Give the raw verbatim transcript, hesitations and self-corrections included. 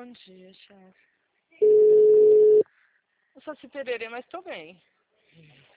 Bom dia, chefe. Eu sou Cipererê, mas tô bem.